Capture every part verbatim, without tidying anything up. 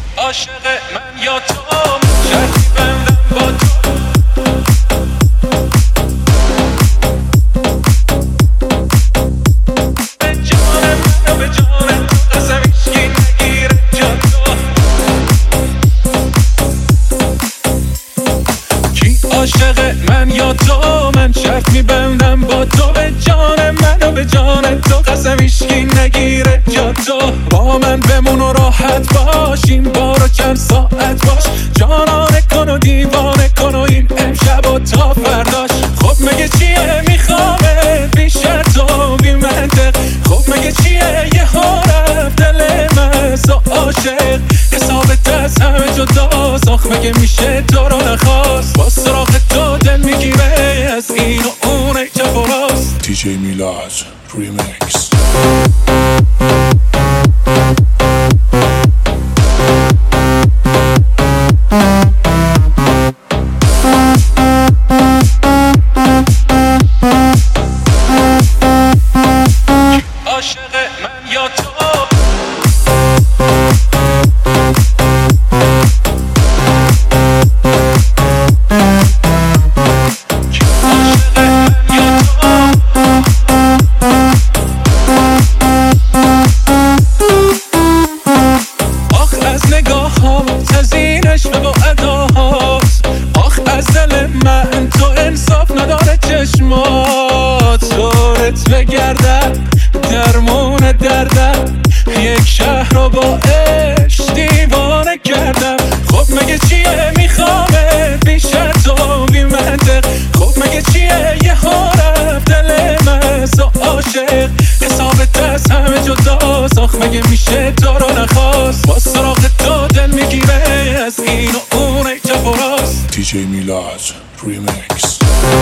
عاشق من یا تو، شرطی بندم با تو. به جان من و به جان تو قسم هیچکی نگیره جا تو. کی عاشق من یا تو؟ من شرط میبندم با تو. به جان من و به جان تو قسم هیچکی نگیره جا تو. با من بمون و راحت باش، این بارو چند ساعت باش. جانانه کن و دیوانه کن و این امشب و تا فرداش. خب مگه چیه میخوامه بی شرط و بی منطق؟ خب مگه چیه یه رفت دل مست و عاشق؟ حسابت از همه جداست، آخ مگه میشه تو رو نخواست؟ با سراغ تو دل میگیره از این و اون ای چپ و راست. دی جی میلاد ریمیکس. عاشق من یا تو. آخ از نگاه ها از این عشق و اداهات، آخ از دل من تو انصاف نداره چشمات. دورت بگردم درمون دردم، یک شهر رو با عشق دیوانه کردم. خب مگه چیه میخوامه بی شرط و بی منطق؟ خب مگه چیه یه رفت دل مست و عاشق؟ حسابت از همه جداست، آخ مگه میشه تو رو نخواست؟ با سراغ تو دل میگیره از این و اون ای چپ و راست. دی جی میلاد ریمیکس.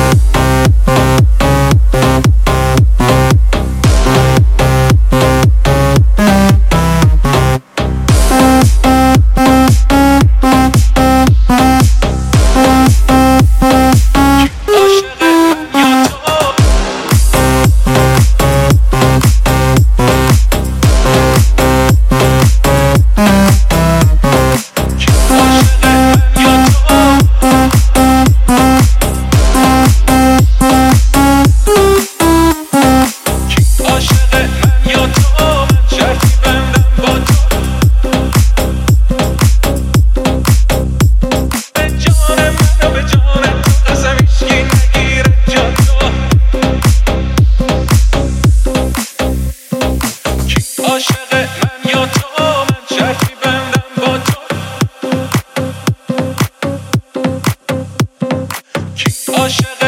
عاشق من یا تو، من شرطی بندم با تو. کی عاشق